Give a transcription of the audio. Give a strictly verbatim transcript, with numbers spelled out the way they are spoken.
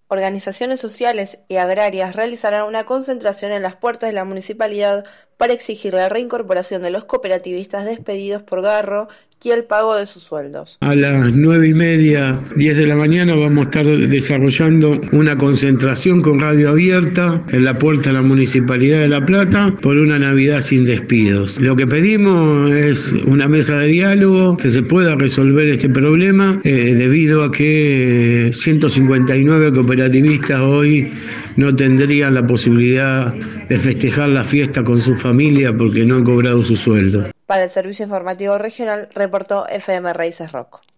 Organizaciones sociales y agrarias realizarán una concentración en las puertas de la municipalidad para exigir la reincorporación de los cooperativistas despedidos por Garro y el pago de sus sueldos. A las nueve y media, diez de la mañana vamos a estar desarrollando una concentración con radio abierta en la puerta de la Municipalidad de La Plata por una Navidad sin despidos. Lo que pedimos es una mesa de diálogo, que se pueda resolver este problema, eh, debido a que ciento cincuenta y nueve cooperativistas hoy no tendrían la posibilidad de festejar la fiesta con su familia porque no han cobrado su sueldo. Para el Servicio Informativo Regional, reportó F M Raíces Rock.